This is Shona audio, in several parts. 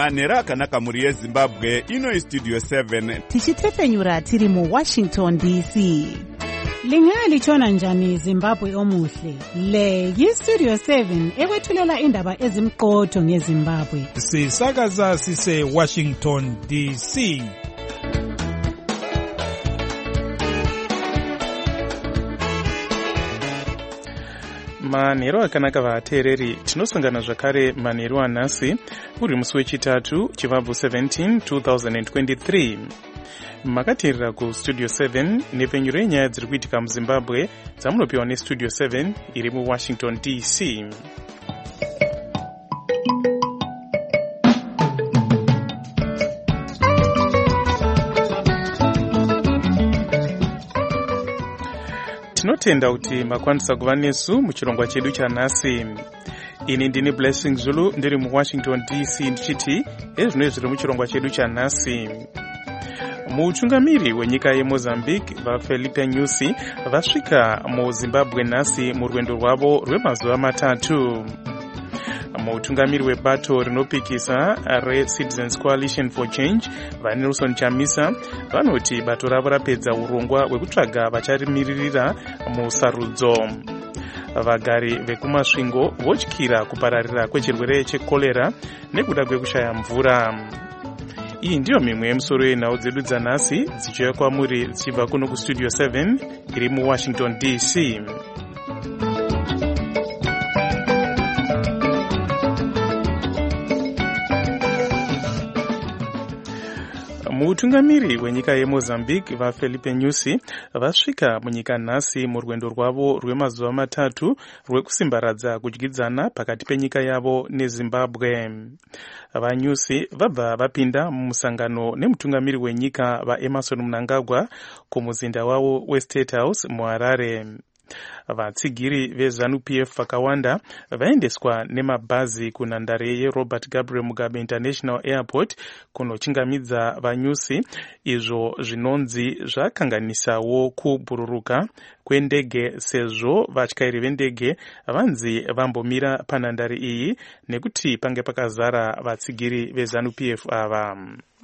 manhero akanaka mhuri yezimbabwe. Ino istudio 7 tichitefenyura tiri muWashington DC. Lingalitshona njani Zimbabwe omuhle? Le yistudio 7 ekwethulela indaba ezimqotho ngeZimbabwe. Sisakaza sise Washington DC. Manhero akanaka vateereri, tinosangana zvakare manhero anhasi uri musi wechitatu chivabvu 17 2023. Makateerera kustudio 7 nepfenyuro yenyaya dziri kuitika muZimbabwe dzamunopiwa nestudio 7 iri muWashington DC. Tinotenda kuti makwanisa kuva nesu muchirongwa chedu chanhasi. Ini ndini Blessing Zulu ndiri muWashington DC ndichiti ezvino zviri muchirongwa chedu chanhasi. Mutungamiri wenyika yeMozambique vaFelipe Nyusi vasvika muZimbabwe nhasi murwendo rwavo rwemazuva matatu. Mutungamiri webato rinopikisa reCitizens Coalition for Change vaNelson Chamisa vanoti bato ravo rapedza urongwa hwekutsvaga vacharimirira musarudzo. Vagari vekumasvingo votyira kupararira kwechirwere chekolera nekuda kwekushaya mvura. Iyi ndiyo mimwe yemusoro yenhau dzedu dzanhasi dzichiuya kwamuri dzichibva kuno kustudio 7 iri muWashington DC. Mutungamiri wenyika yeMozambique vaFelipe Nyusi vasvika munyika nhasi murwendo rwavo rwemazuva matatu rwekusimbaradza kudyidzana pakati penyika yavo neZimbabwe. VaNyusi vabva vapinda mumusangano nemutungamiri wenyika vaEmerson Mnangagwa kumuzinda wavo weState House muHarare. Vatsigiri veZANU-PF vakawanda vaendeswa nemabhazi kunhandare yeRobert Gabriel Mugabe International Airport kunochingamidza vaNyusi, izvo zvinonzi zvakanganisawo kubhururuka kwendege sezvo vatyairi vendege vanzi vambomira panhandare iyi nekuti pange pakazara vatsigiri veZANU-PF ava.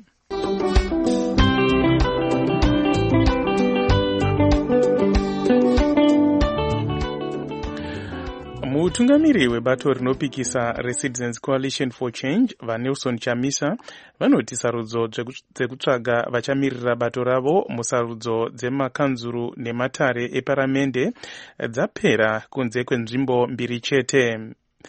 Mutungamiri webato rinopikisa reCitizens Coalition for Change vaNelson Chamisa vanoti sarudzo dzekutsvaga vachamirira bato ravo musarudzo dzemakanzuru nematare eparamende dzapera kunze kwenzvimbo mbiri chete.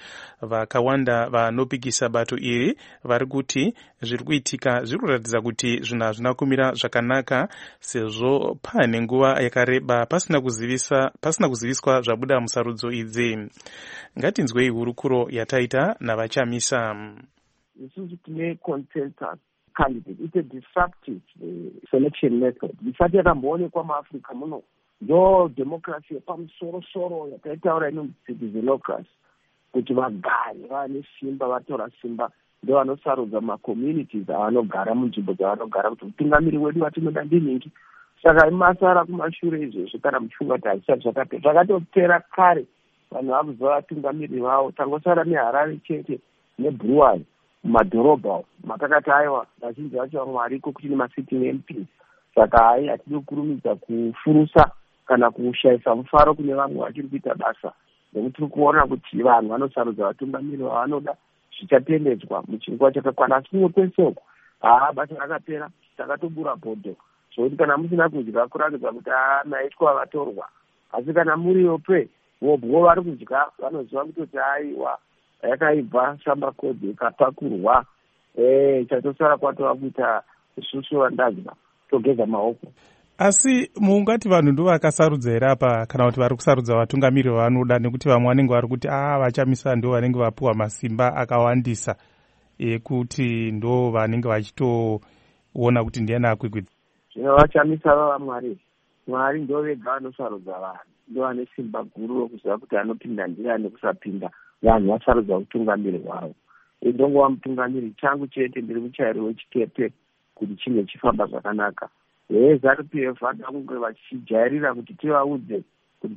Vakawanda vanopikisa bato iri vari kuti zviri kuitika zviri kuratidza kuti zvinhu hazvina kumira zvakanaka sezvo pane nguva yakareba pasina kuziviswa zvabuda musarudzo idzi. Ngatinzwei hurukuro yataita navaChamisa. Isusu tine consensus candidate. It's a disruptive selection method. Isati yakamboonekwa muAfrica muno. Ndo democracy yepamusoro-soro yataitaura ino citizenocracy. Kuti vagari vane simba vatora simba ndo vanosarudza macommunities avanogara munzvimbo dzavanogara kuti mutungamiri wedu watinoda ndiningi. Saka masara kumashure izvezvo kana muchifungwa kuti hazvisati zvakapera zvakatopera kare. Vanhu vakuziva vatungamiri vavo, tangosara neHarare chete neBruwan mumadhorobha makakati aiwa vazhinji vacho vamwe variko kuti nemasitting MPs. Saka hai hatidi kukurumidza kufurusa kana kushayisa mufaro kune vamwe vachiri kuita basa. Nekuti tiri kuona kuti vanhu vanosarudza vatungamiri vavanoda zvichatendedzwa muchinguva chakakwana. Asi kumwe kwese uku basa rakapera, takatobura bhodho zvokuti kana musina kudya kuratidza kuti maitwa vatorwa. Asi kana muriyope vobwo vari kudya vanoziva kutoti aiwa yakaibva sambakodhi ikapakurwa chatosara kwatova kuita isusu vandazwa togeza maoko. Asi mungati vanhu ndo vakasarudza here apa kana kuti vari kusarudza vatungamiri vavanoda, nekuti vamwe vanenge vari kuti vaChamisa ndo vanenge vapuwa masimba akawandisa ekuti ndo vanenge vachitoona kuti ndiani akwikwidza. Zvino vaChamisa Mwari ndo vega vanosarudza vanhu, ndo vane simba guru rokuziva kuti anopinda ndiani nekusapinda. Vanhu vasarudza utungamiri hwavo. Ndongova mutungamiri changu chete ndiri muchairi wechikepe kuti chinge chifamba zvakanaka. VeZANU-PF vada kunge vachijairira kuti tivaudze kuti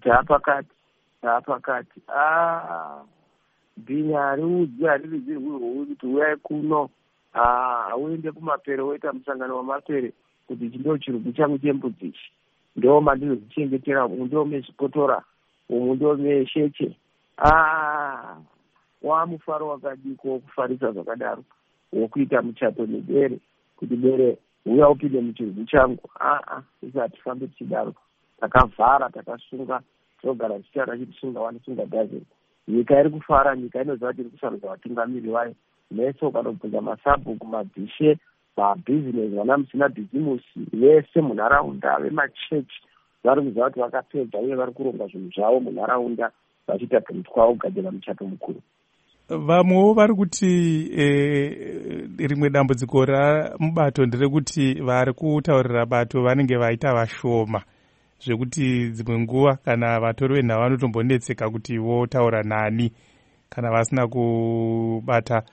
taapakati. Bhinya hariudzi haririgirwi kuti uyai kuno uende kumapere woita musangano wamapere kuti ichi ndo chirugu changu chembudzi ichi ndo mandinozvichengetera, umu ndo mezvipotora, umu ndo mesheche. Wamufaro wakadiko wokufarisa zvakadaro, wokuita muchato nebere, kuti bere uya upinde muchirugu changu. Isati fambe tichidaro, takavhara, takasunga, tinogara tichara chitisunga wanisunga dazeni. Nyika iri kufara, nyika inoziva kuti iri kusarudza vatungamiri vayo. Mese ukanobvunza masabhuku, mabhishe, mabhizinesi, vana musina bhizimusi vese munharaunda, vemachechi vari kuziva kuti vakapedza uye vari kuronga zvinhu zvavo munharaunda vachiita pemutwavo kugadzira muchato mukuru. Vamwewo vari kuti rimwe dambudziko ramubato nderekuti vari kutaurira bato vanenge vaita vashoma, zvekuti dzimwe nguva kana vatori venhava vanotombonetseka kuti votaura nani kana vasina kubata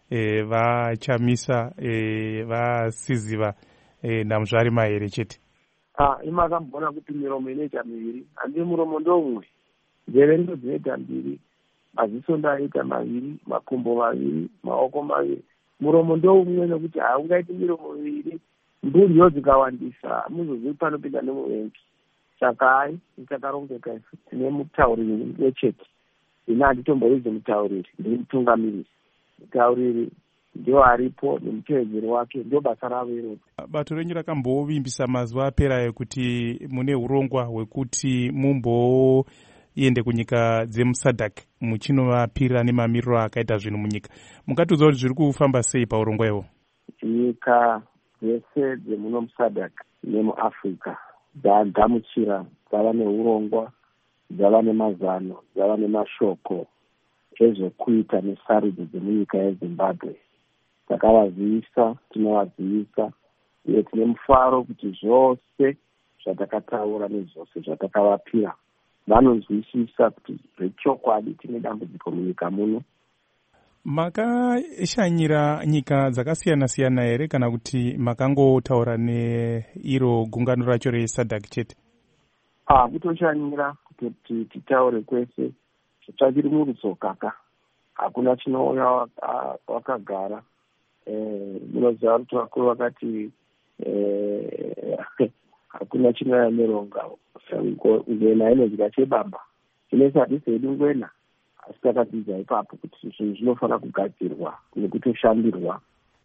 vachamisa vasiziva namuzvari mahere chete. Imakambona kuti miromo inoita miviri, handi muromo ndomwe, nzeve ndo dzinoita mbiri, maziso ndaita maviri, makumbo maviri, maoko maviri. Muromo ndoumwe nekuti haungaiti miromo miviri, mburiyo dzikawandisa muzozivi panopinda nemuvengi. Saka ichakarongeka isu tine mutauriri wechete. Ina handitomboridzi mutauriri, ndiri mutungamiriri. Mutauriri ndio aripo nemutevedzeri wake, ndio basa ravo iroro. Bato renyu rakambovimbisa mazuva apera ekuti mune urongwa hwekuti mumboende kunyika dzemusadhak muchinovapirira nemamiriro akaita zvinhu munyika. Mungatiudza kuti zviri kufamba sei paurongwa iwo? Nyika dzese dzemuno musadhak nemuafrica dzagamuchira, dzava neurongwa, dzava nemazano, dzava nemashoko ezvekuita nesarudzo dzemunyika yeZimbabwe. Takavazivisa, tinovazivisa, uye tine mufaro kuti zvose zvatakataura nezvose zvatakavapira vanonzwisisa kuti zvechokwadi tine dambudziko munyika muno. Makashanyira nyika dzakasiyana-siyana here kana kuti makangotaura neiro gungano racho resadhak chete? Kutoshanyira kuti titaure kwese zvitsvakiri murudzokaka, hakuna chinouya wakagara. Munoziva kuti vakuru vakati hakuna chinouya neronga, ngwena inodya chebamba. Inesi hatisi hedu ngwena, asi takadzidza ipapo kuti zvinhu zvinofanira kugadzirwa nekutoshandirwa.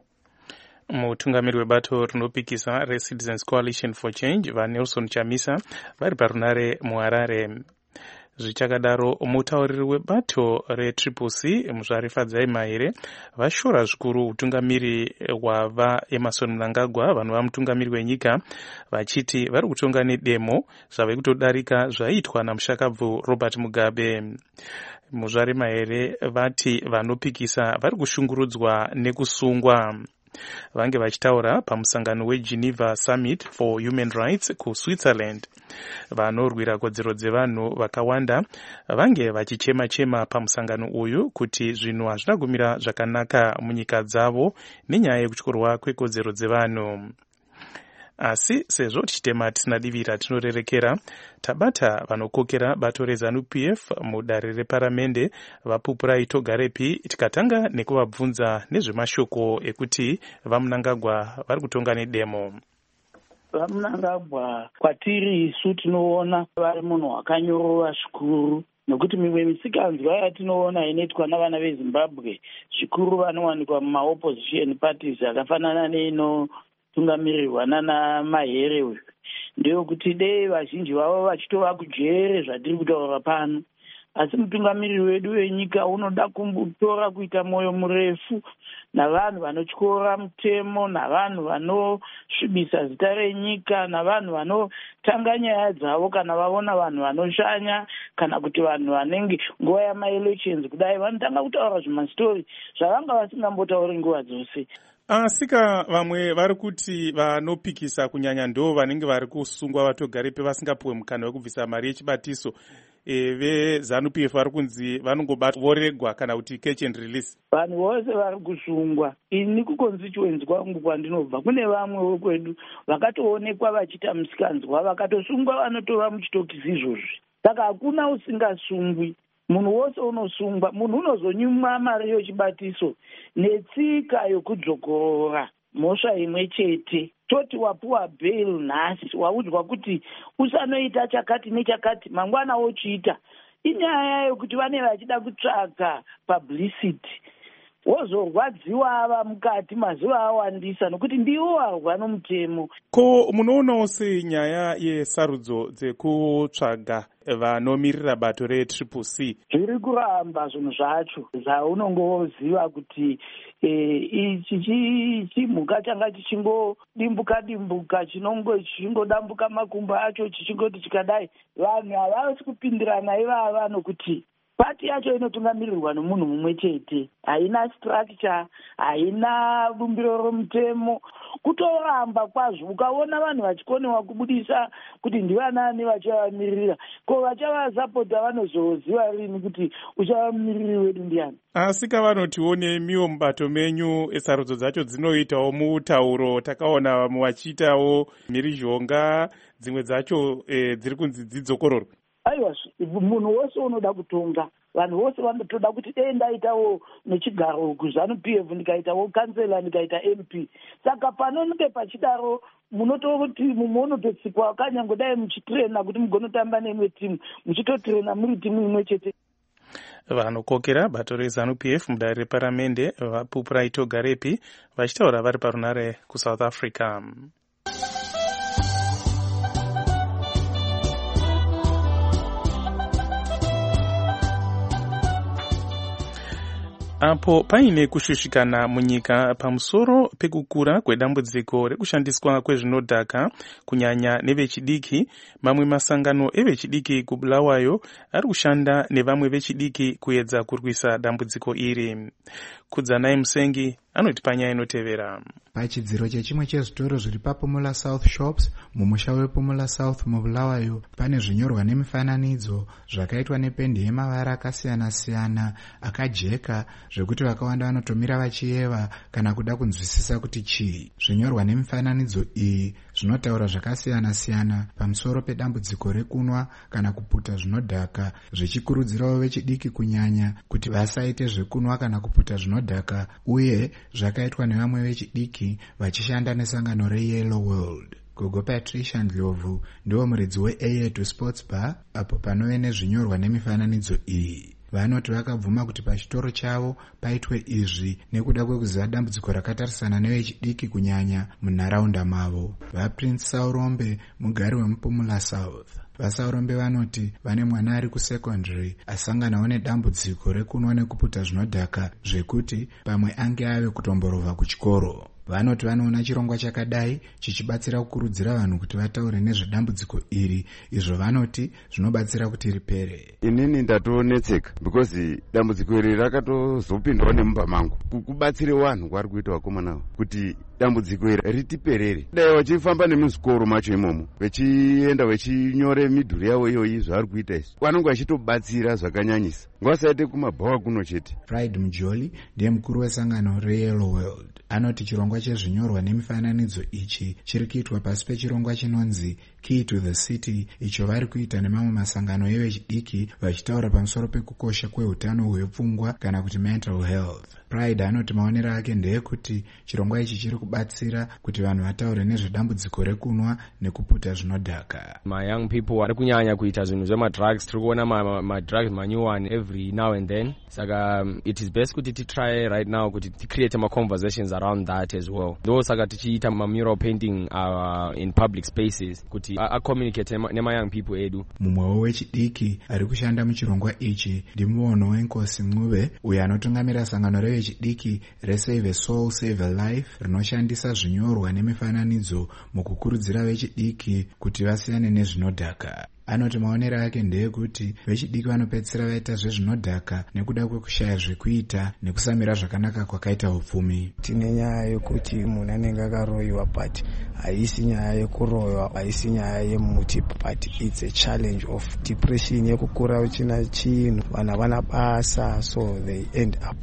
Mutungamiri webato rinopikisa reCitizens Coalition for Change vaNelson Chamisa vari parunare muHarare. Zvichakadaro, mutauriri webato reTCCC muzvarifadzai mahere vashora zvikuru utungamiri hwava Emerson Mnangagwa, vanhu vamutungamiri wenyika, vachiti vari kutonga nedemo zvave kutodarika zvaiitwa namushakabvu Robert Mugabe. Muzvari mahere vati vanopikisa vari kushungurudzwa nekusungwa. Vange vachitaura pamusangano weGeneva Summit for Human Rights kuSwitzerland. Vanorwira kodzero dzevanhu vakawanda vange vachichema-chema pamusangano uyu kuti zvinhu hazvina kumira zvakanaka munyika dzavo nenyaya yekutyorwa kwekodzero dzevanhu. Asi sezvo tichitema tisina divira tinorerekera, tabata vanokokera bato reZANU-PF mudare reparamende vaPupurai Togarepi, tikatanga nekuvabvunza nezvemashoko ekuti vaMnangagwa vari kutonga nedemo. VaMnangagwa kwatiri isu tinoona vari munhu wakanyorova zvikuru, nokuti mimwe misikanzwa yatinoona inoitwa navana veZimbabwe zvikuru vanowanikwa mumaopposition parties akafanana neino tungamirirwa nana Mahere uyu, ndeyokuti dei vazhinji vavo vachitova kujere zvatiri kutaura pano. Asi mutungamiriri wedu wenyika unoda kumbotora kuita moyo murefu navanhu vanotyora mutemo, navanhu vanosvibisa zita renyika, navanhu vanotanga nyaya dzavo kana vaona vanhu vanoshanya, kana kuti vanhu vanenge nguva yamaelections kudai vanotanga kutaura zvimastori zvavanga vasingambotauri nguva dzose. Asika vamwe vari kuti vanopikisa kunyanya ndo vanenge vari kusungwa vatogarepe vasingapuwe mukana wekubvisa mari yechibatiso. VeZANU-PF vari kunzi vanongobata voregwa kana kuti catch and release. Vanhu vose vari kusungwa. Ini kuconstituency kwangu kwandinobva kune vamwe vekwedu vakatoonekwa vachiita musikanzwa vakatosungwa vanotova muchitokisi izvozvi. Saka hakuna usingasungwi. munhu wose unosungwa, munhu unozonyimwa mari yechibatiso netsika yokudzokorora mhosva imwe chete. Toti wapuwa bail nhasi, waudzwa kuti usanoita chakati nechakati, mangwana wochiita. Inyaya yokuti vane vachida kutsvaga publicity, wozorwadziwa ava mukati mazuva awandisa nokuti ndiwo warwa nomutemo. Ko munoonawo senyaya yesarudzo dzekutsvaga vanomirira bato reCCC? Zviri kuramba zvinhu zvacho zvaunongoziva kuti ichi chimhuka changa chichingodimbuka chichingodambuka makumbo acho chichingoti chikadai. Vanhu havasi kupindirana ivava nokuti pati yacho inotungamirirwa nomunhu mumwe chete, haina structure, haina bumbiro romutemo. Kutoramba kwazvo, ukaona vanhu vachikonewa kubudisa kuti ndivanani vachavamirira, ko vachavasapota vanozoziva rini kuti uchavamiriri wedu ndiani? Asi kavanotiwo nemiwo mubato menyu sarudzo dzacho dzinoitawo mutauro, takaona vamwe vachiitawo mhirizhonga, dzimwe dzacho dziri kunzi dzidzokororwe. Aiwa, munhu wose unoda kutonga, vanhu vose vanotoda kuti dei ndaitawo nechigaro kuZANU-PF, ndikaitawo kansela, ndikaita MP. Saka panonge pachidaro munototi mumwe unototsikwa kanyangodai muchitrena kuti mugonotamba neimwe timu, muchitotrena muri timu imwe chete. Vanokokera bato reZANU-PF mudare reparamende vaPupurai Togarepi vachitaura vari parunare kuSouth Africa. Apo paine kushushikana munyika pamusoro pekukura kwedambudziko rekushandiswa kwezvinodhaka kunyanya nevechidiki, mamwe masangano evechidiki kuBulawayo ari kushanda nevamwe vechidiki kuedza kurwisa dambudziko iri. Kudzanai Musengi anoti panyaya inotevera. Pachidziro chechimwe chezvitoro zviri paPumula South Shops mumusha wePumula South muBulawayo pane zvinyorwa nemifananidzo zvakaitwa nependi yemavara akasiyana-siyana akajeka zvekuti vakawanda vanotomira vachiyeva kana kuda kunzwisisa kuti chii. Zvinyorwa nemifananidzo iyi zvinotaura zvakasiyana-siyana pamusoro pedambudziko rekunwa kana kuputa zvinodhaka, zvichikurudzirawo vechidiki kunyanya kuti vasaite zvekunwa kana kuputa zvinodhaka, uye zvakaitwa nevamwe vechidiki vachishanda nesangano reYellow World. Gogo Patricia Ndlovu ndiwo muridzi weA2 Sports Bar apo panove nezvinyorwa nemifananidzo iyi. Vanoti vakabvuma kuti pachitoro chavo paitwe izvi nekuda kwekuziva dambudziko rakatarisana nevechidiki kunyanya munharaunda mavo. VaPrince Saurombe, mugari wemuPumula South. VaSaurombe vanoti vane mwana ari kusekondari asanganawo nedambudziko rekunwa nekuputa zvinodhaka zvekuti pamwe ange ave kutomborova kuchikoro. Vanoti vanoona chirongwa chakadai chichibatsira kukurudzira vanhu kuti vataure nezvedambudziko iri, izvo vanoti zvinobatsira kuti ripere. Inini ndatonetseka because dambudziko iri rakatozopindwa nemumba mangu. Kubatsire vanhu kwari kuita vakomana kuti dambudziko iri ritiperere. Dai vachifamba nemuzvikoro macho imomo vechienda vechinyore midhuri yavo iyoyi zvavari kuita izvi, vanonge vachitobatsira zvakanyanyisa, ngavasaite kumabhawa kuno chete. Pride Mujoli ndiye mukuru wesangano reYellow World. Anoti chirongwa chezvinyorwa nemifananidzo ichi chiri kuitwa pasi pechirongwa chinonzi Key to the City, icho vari kuita nemamwe masangano evechidiki vachitaura pamusoro pekukosha kwehutano hwepfungwa kana kuti mental health. Pride anoti maonero ake ndeyekuti chirongwa ichi chiri kubatsira kuti vanhu vataure nezvedambudziko rekunwa nekuputa zvinodhaka. Young people vari kunyanya kuita zvinhu zvemadrugs, tiri kuona madrugs manyuwani every now and then. Saka it is best kuti titry right now kuti ticreate conversations around that as well. Ndo saka tichiita mural painting in public spaces kuti communicate nema-young people edu. Mumwewo wechidiki ari kushanda muchirongwa ichi ndimuono weNkosi Ncube, uyo anotungamira sangano revechidiki reSave a Soul Save a Life rinoshandisa zvinyorwa nemifananidzo mukukurudzira vechidiki kuti vasiyane nezvinodhaka. Anoti maonero ake ndeyekuti vechidiki vanopedzisira vaita zvezvinodhaka nekuda kwekushaya zvekuita nekusamira zvakanaka kwakaita upfumi. Tine nyaya yekuti munhu anenge akaroyiwa, but haisi nyaya yekuroyiwa, haisi nyaya yemuti, but it's a challenge of depression yekukura uchina chinhu, vanhu havana basa, so they end up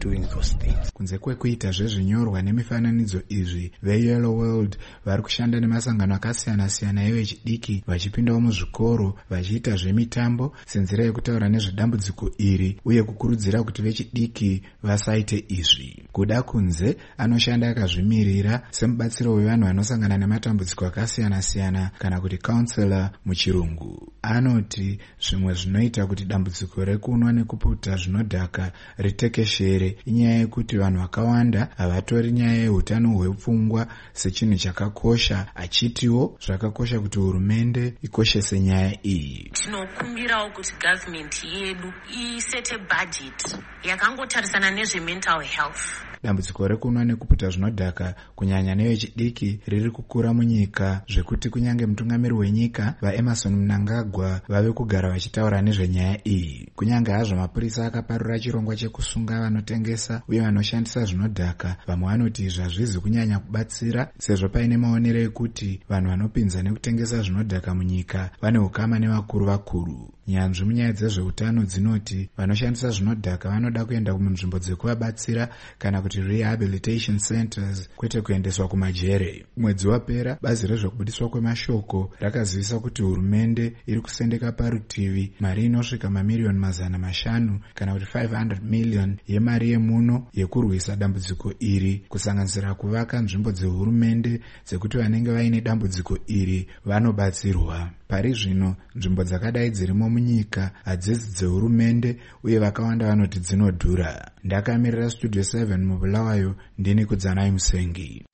doing those things. Kunze kwekuita zvezvinyorwa nemifananidzo izvi, veYellow World vari kushanda nemasangano akasiyana-siyana evechidiki vachipindawo muzvikoro vachiita zvemitambo senzira yekutaura nezvedambudziko iri uye kukurudzira kuti vechidiki vasaite izvi. Kuda kunze anoshanda akazvimirira semubatsiro wevanhu vanosangana nematambudziko akasiyana-siyana kana kuti counselor muchirungu. Anoti zvimwe zvinoita kuti dambudziko rekunwa nekuputa zvinodhaka ritekeshere inyaya yekuti vanhu vakawanda havatori nyaya yeutano hwepfungwa sechinhu chakakosha, achitiwo zvakakosha kuti hurumende ikoshese nyaya iyi. Tinokumbirawo kuti government yedu isete budget yakangotarisana nezvemental health. Dambudziko rekunwa nekuputa zvinodhaka kunyanya nevechidiki riri kukura munyika zvekuti kunyange mutungamiri wenyika vaEmerson Mnangagwa vave kugara vachitaura nezvenyaya iyi. Kunyange hazvo mapurisa akaparura chirongwa chekusunga vanotengesa uye vanoshandisa zvinodhaka, vamwe vanoti izvi hazvizi kunyanya kubatsira sezvo paine maonero ekuti vanhu vanopinza nekutengesa zvinodhaka munyika vane ukama nevakuru vakuru. Nyanzvi munyaya dzezveutano dzinoti vanoshandisa zvinodhaka vanoda kuenda kunzvimbo dzekuvabatsira kana kuti rehabilitation centers kwete kuendeswa kumajere. Mwedzi wapera bazi rezvekubudiswa kwemashoko rakazivisa kuti hurumende iri kusendeka parutivi mari inosvika mamiliyoni 500 kana kuti 500 million yemari yemuno yekurwisa dambudziko iri, kusanganisira kuvaka nzvimbo dzehurumende dzekuti vanenge vaine dambudziko iri vanobatsirwa. Pari zvino nzvimbo dzakadai dzirimo munyika hadzisi dzehurumende uye vakawanda vanoti dzinodhura. Ndakamirira Studio 7 muBulawayo, ndini Kudzanai Musengi.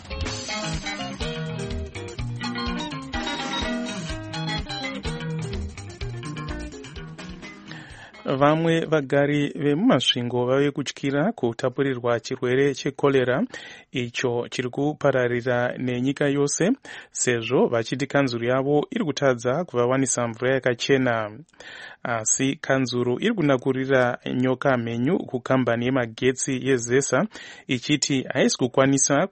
Vamwe vagari vemumasvingo vave kutyira kutapurirwa chirwere chekorera icho chiri kupararira nenyika yose sezvo vachiti kanzuru yavo iri kutadza kuvawanisa mvura yakachena. Asi kanzuru iri kunakurira nyoka mhenyu kukambani yemagetsi yeZESA ichiti haisi kukwanisa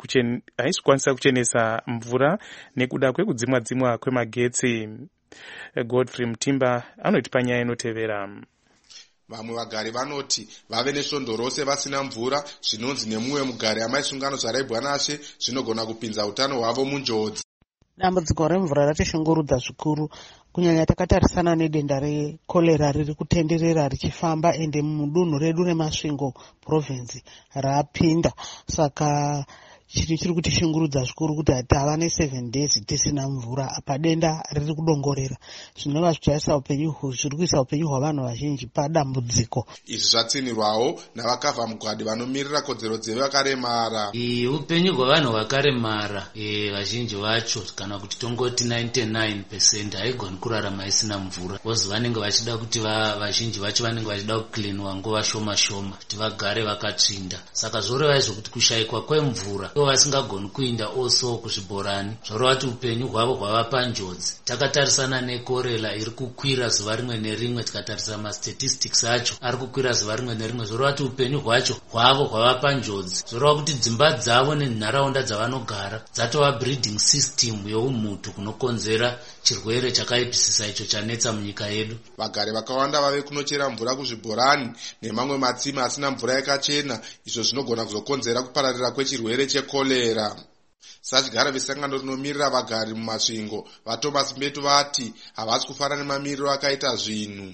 kuchenesa mvura nekuda kwekudzimwa kwemagetsi. Godfrey Mutimba anoti panyaya inotevera. Vamwe vagari vanoti vave nesvondo rose vasina mvura, zvinonzi nemumwe mugari amaisungano zvaraibwa nashe zvinogona kupinza utano hwavo munjodzi. Dambudziko remvura ratishungurudza zvikuru, kunyanya takatarisana nedenda rekorera riri kutenderera richifamba ende mudunhu redu reMasvingo province rapinda. Saka chiri kutishungurudza zvikuru kuti tava ne7 days tisina mvura padenda riri kudongorera, zvinova zviri kuisa upenyu hwavanhu vazhinji padambudziko. Izvi zvatsinirwawo navakavha mugwadi vanomirira kodzero dzevakaremara. Upenyu hwavanhu vakaremara vazhinji vacho kana kuti tongoti 99% haigoni kurarama isina mvura, kozi vanenge vachida kuti vazhinji vacho vanenge vachida kuklinwa nguva shoma shoma kuti vagare vakatsvinda. Saka zvoreva izvo kuti kushayikwa kwemvura vasingagoni kuinda oso kuzvibhorani zvoreva kuti upenyu hwavo hwava panjodzi. Takatarisana nekorera iri kukwira zuva rimwe nerimwe, tikatarisa mastatistics acho ari kukwira zuva rimwe nerimwe, zvoreva kuti upenyu hwacho hwavo hwava panjodzi. Zvoreva kuti dzimba dzavo nenharaunda dzavanogara dzatova breeding system youmhutu kunokonzera chirwere chakaipisisa icho chanetsa munyika yedu. Vagari vakawanda vave kunochera mvura kuzvibhorani nemamwe matsime asina mvura yakachena, izvo zvinogona kuzokonzera kupararira kwechirwere chekorera. Sachigara vesangano rinomirira vagari mumasvingo vaThomas Mbetu vati havasi kufara nemamiriro akaita zvinhu.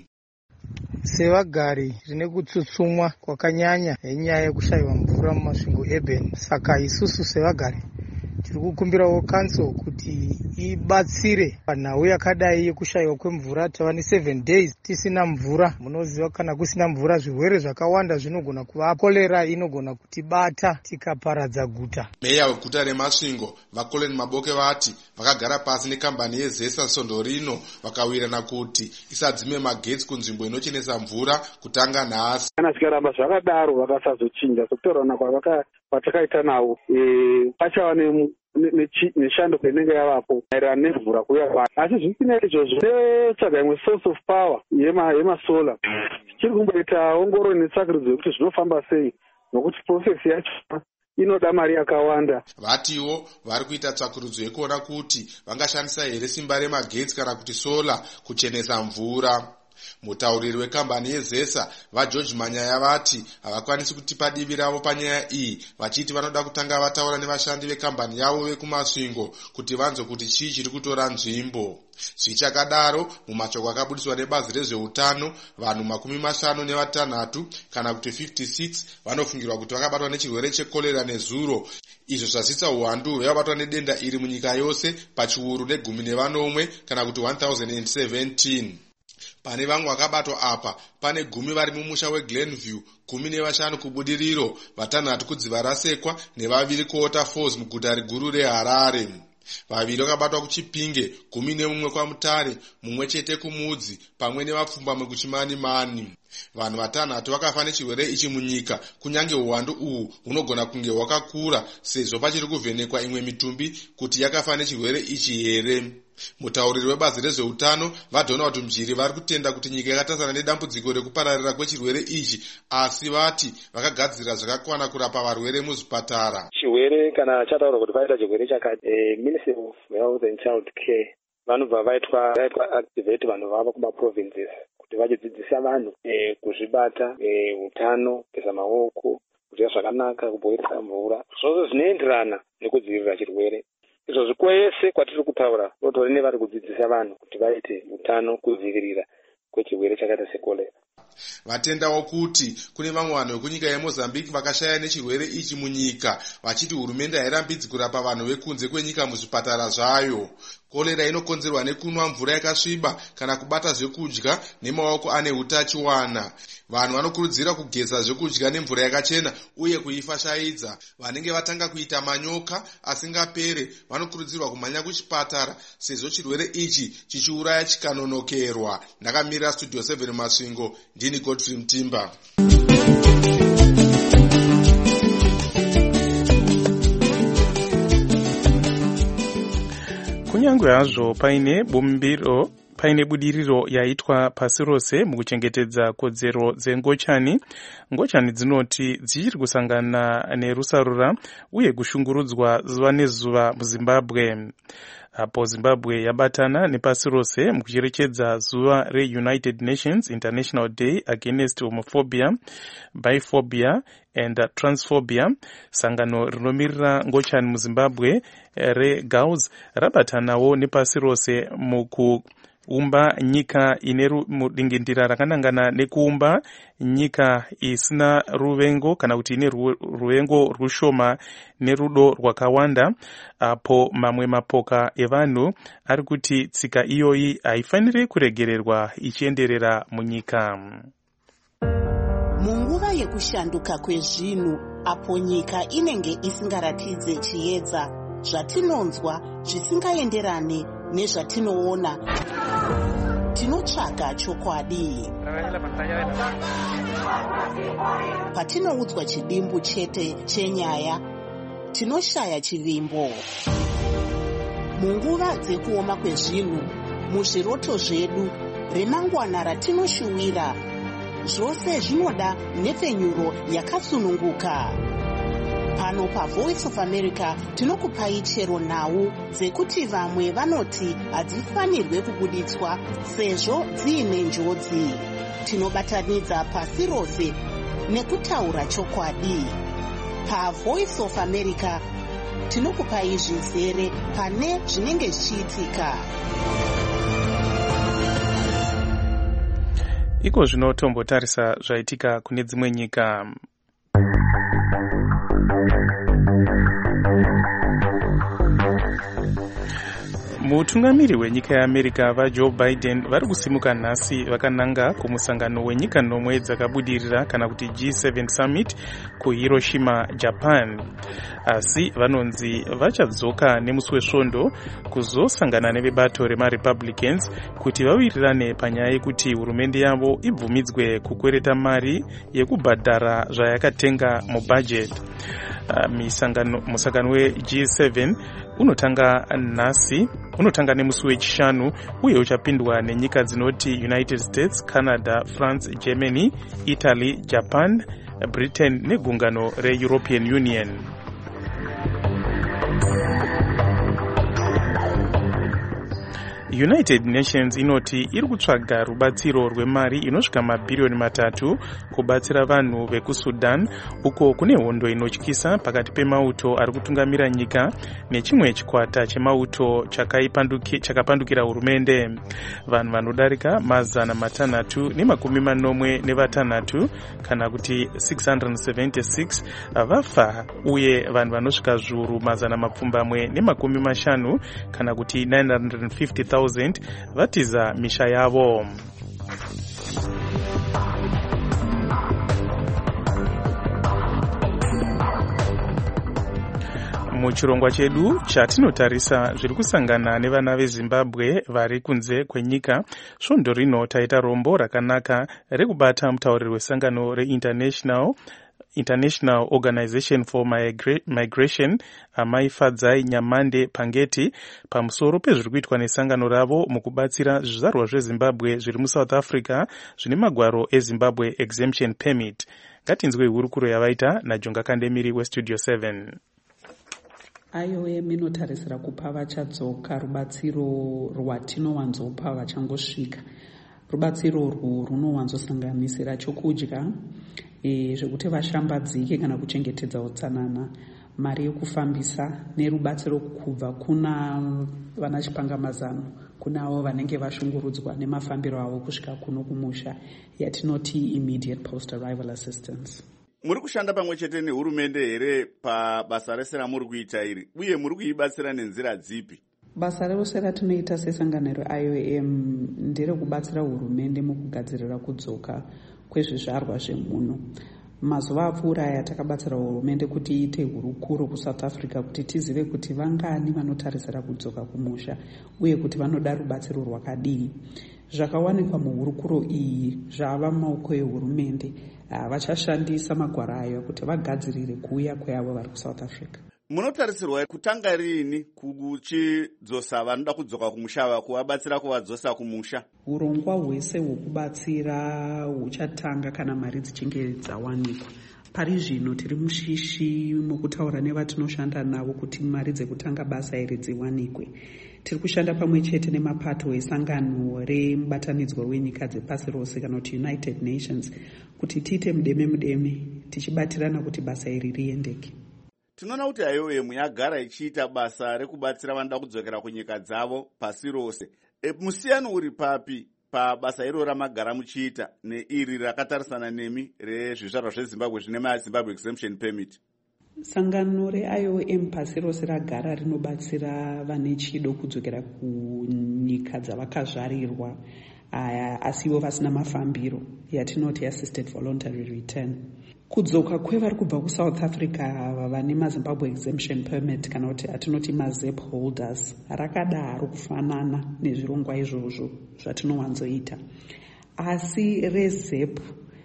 Sevagari rine kutsutsumwa kwakanyanya nenyaya yekushayiwa mvura mumasvingo urban. Saka isusu sevagari tiri kukumbirawo council kuti ibatsire panhau yakadai yekushayiwa kwemvura. Tava ne7 days tisina mvura. Munoziva kana kusina mvura zvirwere zvakawanda zvinogona kuva, korera inogona kutibata tikaparadza guta. Meya weguta reMasvingo vaColin Maboke vati vakagara pasi nekambani yeZESA svondo rino vakawirana kuti isadzime magetsi kunzvimbo inochenesa mvura kutanga nhasi. Kana zvikaramba zvakadaro vakasazochinja sokutaurana kwatakaita nawo pachava neshando inenge yavapo maererano nemvura kuya kwayo. Asi zvisina izvozvo netsvaga imwe source of power yemasola tichiri kumboita ongororo netsvakirudzo yekuti zvinofamba sei, nokuti process yacho inoda mari yakawanda. Vatiwo vari kuita tsvakirudzo yekuona kuti vangashandisa here simba remagetsi kana kuti sola kuchenesa mvura. Mutauriri wekambani yeZesa vaGeorge Manyaya vati havakwanisi kutipa divi ravo panyaya iyi, vachiti vanoda kutanga vataura nevashandi vekambani yavo vekumasvingo kuti vanzwe kuti chii chiri kutora nzvimbo. Zvichakadaro, mumashoko akabudiswa nebazi rezveutano, vanhu 56 kana kuti 56 vanofungirwa kuti vakabatwa nechirwere chekorera nezuro, izvo zvasvitsa uwandu hwevabatwa nedenda iri munyika yose pachiuru ne14 kana kuti 1017. Pane vamwe vakabatwa apa, pane 10 vari mumusha weGlenview, 15 kubudiriro, 6 kudziva rasekwa ne2 kuOta Falls muguta riguru reHarare. 2 vakabatwa kuChipinge, 11 kwaMutare, 1 chete kuMudzi, pamwe nevapfumbamwe kuChimanimani. Vanhu 5 vakafa nechirwere ichi munyika, kunyange uwandu uhu hunogona kunge hwakakura sezvo pachiri kuvhenekwa imwe mitumbi kuti yakafa nechirwere ichi here. Mutauriri webazi rezveutano vaDonald Mjiri vari kutenda kuti nyika yakatasana nedambudziko rekupararira kwechirwere ichi, asi vati vakagadzira zvakakwana kurapa varwere muzvipatara. Chirwere kana chataura kuti paita chirwere chakati, Ministry of Health and Child Care vanobva vaitwa activate vanhu vava kumaprovinces kuti vachidzidzisa vanhu kuzvibata, utano, kugeza maoko, kudya zvakanaka, kuboilisa mvura, zvose zvinoenderana nekudzivirira chirwere. Izvo zvikwese kwatiri kutaura ndotori nevari kudzidzisa vanhu kuti vaite utano kudzivirira kwechirwere chakaita sekorera. Vatendawo kuti kune vamwe vanhu vekunyika yeMozambique vakashaya nechirwere ichi munyika, vachiti hurumende hairambidzi kurapa vanhu vekunze kwenyika muzvipatara zvayo. Korera inokonzerwa nekunwa mvura yakasviba kana kubata zvekudya nemaoko ane utachiwana. Vanhu vanokurudzira kugeza zvekudya nemvura yakachena uye kuifashaidza. Vanenge vatanga kuita manyoka asingapere vanokurudzirwa kumhanya kuchipatara sezvo chirwere ichi chichiuraya chikanonokerwa. Ndakamira Studio 7 Masvingo, ndini Godfrey Mtimba. Kunyange hazvo paine budiriro yaitwa pasi rose mukuchengetedza kodzero dzengochani, ngochani dzinoti dzichiri kusangana nerusarura uye kushungurudzwa zuva nezuva muZimbabwe. Apo Zimbabwe yabatana nepasi rose mukucherechedza zuva reUnited Nations International Day Against Homophobia, Biphobia and Transphobia, sangano rinomirira ngochani muZimbabwe reGAUS rabatanawo nepasi rose mukuumba nyika ine mudingindira rakanangana nekuumba nyika isina ruvengo kana kuti ine ruvengo rushoma nerudo rwakawanda, apo mamwe mapoka evanhu ari kuti tsika iyoyi haifaniri kuregererwa ichienderera munyika. Munguva yekushanduka kwezvinhu, apo nyika inenge isingaratidze chiedza, zvatinonzwa zvisingaenderane nezvatinoona, tinotsvaga chokwadi. Patinoudzwa chidimbu chete chenyaya, tinoshaya chivimbo. Munguva dzekuoma kwezvinhu, muzviroto zvedu, remangwana ratinoshuwira, zvose zvinoda nhepfenyuro yakasununguka. Pano paVoice of America tinokupai chero nhau dzekuti vamwe vanoti hadzifanirwe kubuditswa sezvo dziine njodzi. Tinobatanidza pasi rose nekutaura chokwadi. PaVoice of America tinokupai zvizere pane zvinenge zvichiitika. Iko zvino tombotarisa zvaitika kune dzimwe nyika. Mutungamiri wenyika yeAmerica vaJoe Biden vari kusimuka nhasi vakananga kumusangano wenyika nomwe dzakabudirira kana kuti G7 Summit kuHiroshima, Japan. Asi vanonzi vachadzoka nemusi wesvondo kuzosangana nevebato remaRepublicans kuti vawirirane panyaya yekuti hurumende yavo ibvumidzwe kukwereta mari yekubhadhara zvayakatenga mubudget. Musangano weG7 unotanga nemusi wechishanu uye uchapindwa nenyika dzinoti United States, Canada, France, Germany, Italy, Japan, Britain negungano reEuropean Union. United Nations inoti iri kutsvaga rubatsiro rwemari inosvika mabhiriyoni 3 kubatsira vanhu vekuSudan uko kune hondo inotyisa pakati pemauto ari kutungamira nyika nechimwe chikwata chemauto chakapandukira hurumende. Vanhu vanodarika 646 kana kuti 676 vafa uye vanhu vanosvika zviuru 750 kana kuti 950,000 vatiza misha yavo. Muchirongwa chedu chatinotarisa zviri kusangana nevana veZimbabwe vari kunze kwenyika, svondo rino taita rombo rakanaka rekubata mutauriri wesangano International Organization for Migration Amai Fadzai Nyamande Pangeti pamusoro pezviri kuitwa nesangano ravo mukubatsira zvizvarwa zveZimbabwe zviri muSouth Africa zvine magwaro eZimbabwe Exemption Permit. Ngatinzwe hurukuro yavaita naJonga Kandemiri weStudio 7. IOM inotarisira kupa vachadzoka rubatsiro rwatinowanzopa vachangosvika. Rubatsiro urwu runowanzosanganisira chokudya, zvekuti vashambadzike kana kuchengetedza utsanana, mari yokufambisa nerubatsiro kubva kuna vana chipangamazano, kuna avo vanenge vashungurudzwa nemafambiro avo kusvika kuno kumusha, yatinoti immediate post arrival assistance. Muri kushanda pamwe chete nehurumende here pabasa rese ramuri kuita iri, uye muri kuibatsira nenzira dzipi? Basa rose ratinoita sesangano reIOM ndere kubatsira hurumende mukugadzirira kudzoka kwezvizvarwa zvemunhu. Mazuva apfuura aya takabatsira hurumende kuti iite hurukuro kuSouth Africa kuti tizive kuti vangani vanotarisira kudzoka kumusha uye kuti vanoda rubatsiro rwakadii. Zvakawanikwa muhurukuro iyi zvava mumaoko ehurumende. Vachashandisa magwaro ayo kuti vagadzirire kuuya kweavo vari kuSouth Africa. Munotarisirwa kutanga rini kuchidzosa vanoda kudzoka kumusha kuvabatsira kuvadzosa kumusha? Urongwa hwese hwokubatsira huchatanga kana mari dzichinge dzawanikwa. Pari zvino tiri mushishi mukutaura nevatinoshanda navo kuti mari dzekutanga basa iri dziwanikwe. Tiri kushanda pamwe chete nemapato esangano remubatanidzwa wenyika dzepasi rose kana kuti United Nations kuti tiite mudeme tichibatirana kuti basa iri riendeke. Tinoona kuti IOM yagara ichiita basa rekubatsira vanoda kudzokera kunyika dzavo pasi rose. Musiyano uri papi pabasa iro ramagara muchiita neiri rakatarisana nemi rezvizvarwa zveZimbabwe zvine maZimbabwe Exemption Permit? Sangano reIOM pasi rose ragara rinobatsira vane chido kudzokera kunyika dzavakazvarirwa asivo vasina mafambiro, yatinoti assisted voluntary return. Kudzoka kwevari kubva kuSouth Africa vane maZimbabwe Exemption Permit kana kuti atinoti maZEP holders rakadaro kufanana nezvirongwa izvozvo zvatinowanzoita, asi reZEP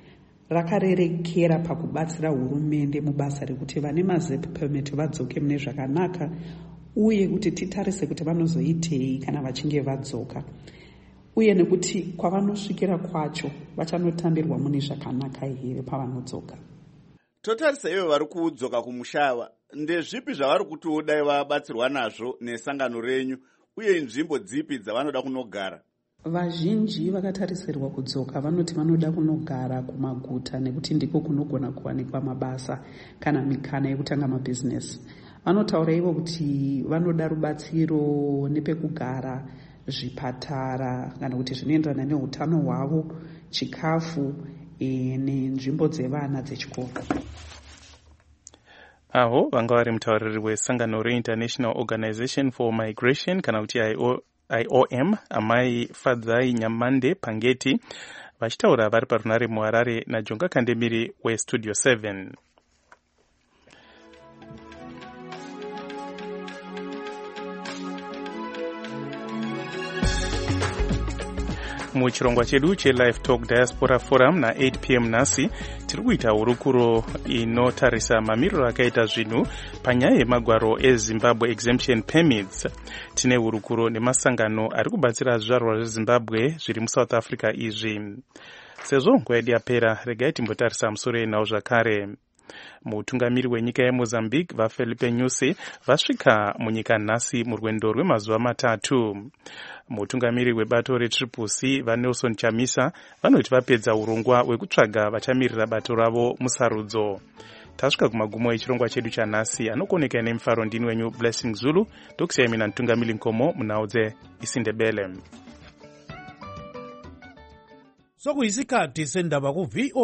rakarerekera pakubatsira hurumende mubasa rekuti vane maZEP permit vadzoke mune zvakanaka uye kuti titarise kuti vanozoitei kana vachinge vadzoka, uye nekuti kwavanosvikira kwacho vachanotambirwa mune zvakanaka here pavanodzoka. Totarisa ivo vari kudzoka kumushava, ndezvipi zvavari kuti dai vabatsirwa nazvo nesangano renyu, uye nzvimbo dzipi dzavanoda kunogara? Vazhinji vakatarisirwa kudzoka vanoti vanoda kunogara kumaguta nekuti ndiko kunogona kuwanikwa mabasa kana mikana yekutanga mabhizinesi. Vanotaura ivo kuti vanoda rubatsiro nepekugara, zvipatara kana kuti zvinoenderana neutano hwavo, chikafu nenzvimbo dzevana dzechikoro. Aho vanga vari mutauriri wesangano reInternational Organization for Migration kana kuti IOM Amai Fadzai Nyamande Pangeti vachitaura vari parunare muHarare naJonga Kandemiri weStudio 7. Muchirongwa chedu cheLive Talk Diaspora Forum na 8 p.m. nasi tiri kuita hurukuro inotarisa mamiriro akaita zvinhu panyaya yemagwaro eZimbabwe Exemption Permits. Tine hurukuro nemasangano ari kubatsira zvizvarwa zveZimbabwe zviri muSouth Africa izvi. Sezvo nguva yedu yapera, regai timbotarisa musoro enawo zvakare. Mutungamiri wenyika yeMozambique vaFelipe Nyusi vasvika munyika nhasi murwendo rwemazuva matatu. Mutungamiri webato reTriple-C vaNelson Chamisa vanoti vapedza urongwa hwekutsvaga vachamirira bato ravo musarudzo. Tasvika kumagumo echirongwa chedu chanhasi. Anokoneka nemufaro ndini wenyu Blessing Zulu, ndokusiyai mina Ntungamiri Nkomo munhau dzeIsindebele. Sokuyisikhathi sendaba ku